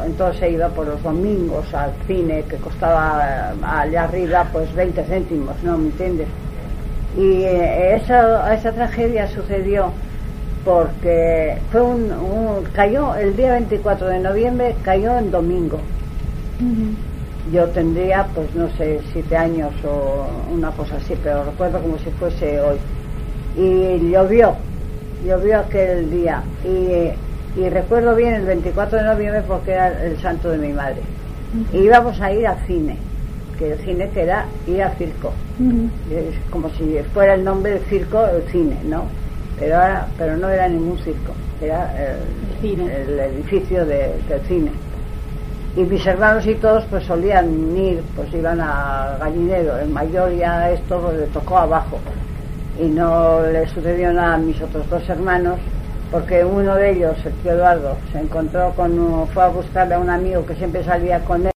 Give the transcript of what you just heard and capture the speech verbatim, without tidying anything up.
Entonces se iba por los domingos al cine, que costaba allá arriba pues veinte céntimos, ¿no me entiendes? Y eh, esa, esa tragedia sucedió porque fue un, un cayó el día veinticuatro de noviembre, cayó en domingo. Uh-huh. Yo tendría pues no sé siete años o una cosa así, pero recuerdo como si fuese hoy. Y llovió llovió aquel día y y recuerdo bien el veinticuatro de noviembre porque era el santo de mi madre. Uh-huh. Y íbamos a ir al cine, que el cine que era ir al circo. Uh-huh. Es como si fuera el nombre del circo, el cine, ¿no? Pero, era, pero no era ningún circo, era el, el, el edificio de, del cine. Y mis hermanos y todos pues solían ir, pues iban a Gallinero. El mayor ya esto pues, le tocó abajo y no le sucedió nada a mis otros dos hermanos, porque uno de ellos, el tío Eduardo, se encontró con, fue a buscarle a un amigo que siempre salía con él.